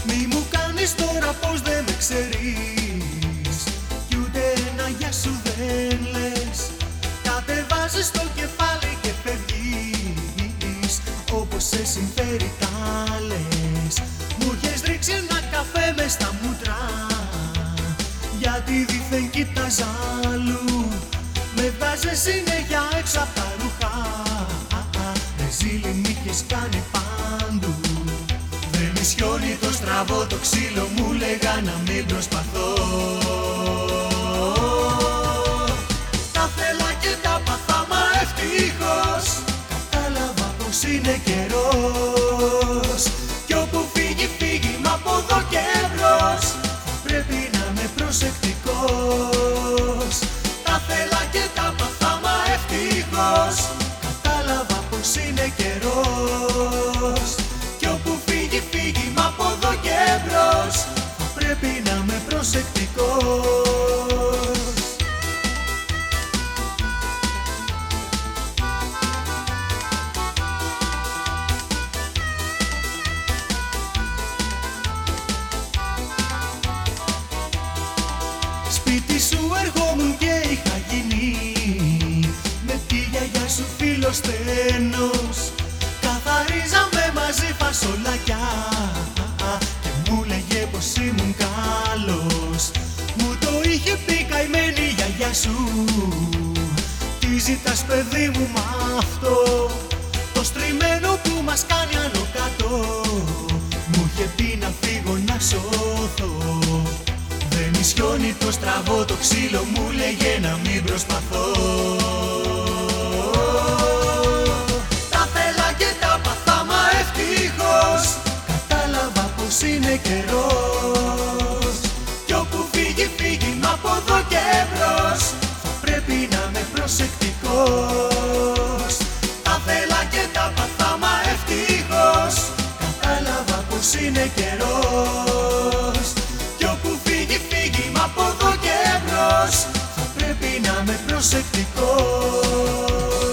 Μη μου κάνεις τώρα πως δεν με ξέρεις, κι ούτε ένα γεια σου δεν λες. Κατεβάζεις το κεφάλι και φεύγεις, όπως σε συμφέρει τα λες. Μου έχεις ρίξει ένα καφέ μες στα μούτρα, γιατί δίθεν κοίταζα αλλού. Με βγάζεις συνέχεια έξω απ' τα ρούχα, ρεζίλι μ' είχες κάνει παντού. Δεν ισιώνει το στραβό το ξύλο, μου λέγα να μην προσπαθώ. Τα θέλα και τα παθά, μα ευτυχώς κατάλαβα πως είναι καιρός. Κι όπου φύγει φύγει, μα από εδώ και μπρος θα πρέπει να είμαι προσεκτικός. Τα θέλα και τα παθά, μα ευτυχώς κατάλαβα πως είναι καιρός. Κι όπου φύγει φύγει, μα από εδώ και μπρος θα πρέπει να είμαι προσεκτικός. Σπίτι σου ερχόμουν και είχα γίνει με τη γιαγιά σου φίλος στενός. Καθαρίζαμε μαζί φασολάκια και μου λέγε πως ήμουν καλός. Μου το είχε πει καημένη η γιαγιά σου, τι ζητάς παιδί μου μ' αυτό το στριμμένο που μας κάνει άνω κάτω. Μου είχε πει να φύγω να σώθω. Δεν ισιώνει το στραβό το ξύλο, μου λέγε να μην προσπαθώ. Τα θέλα και τα παθά, μα ευτυχώς κατάλαβα πως είναι καιρός. Κι όπου φύγει φύγει, μα από εδώ και μπρος θα πρέπει να είμαι προσεκτικός. Τα θέλα και τα παθά, μα ευτυχώς κατάλαβα πως είναι καιρός. Κι όπου φύγει φύγει, μα από εδώ και μπρος θα πρέπει να είμαι προσεκτικός.